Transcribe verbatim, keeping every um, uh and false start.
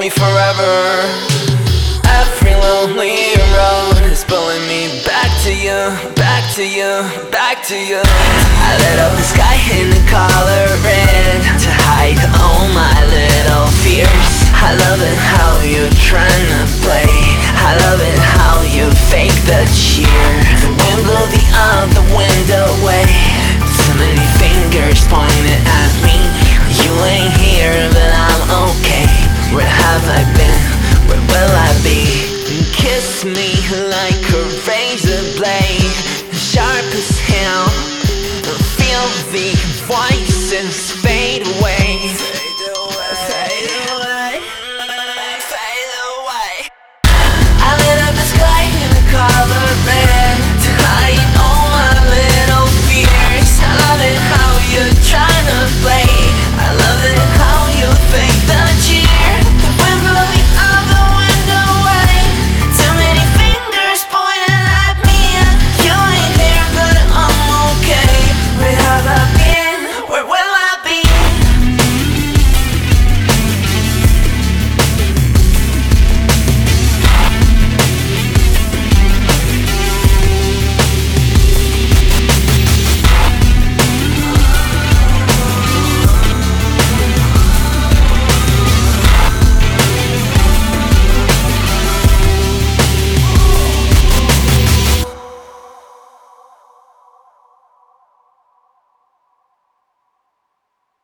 me forever. Every lonely road is pulling me back to you, back to you, back to you. I lit up the sky in the color red to hide all my little fears. I love it how you're trying to play. I love it how you fake the cheer. The wind blew the other window away. So many fingers pointing at me. You ain't here but I'm okay. Where have I been? Where will I be? Kiss me.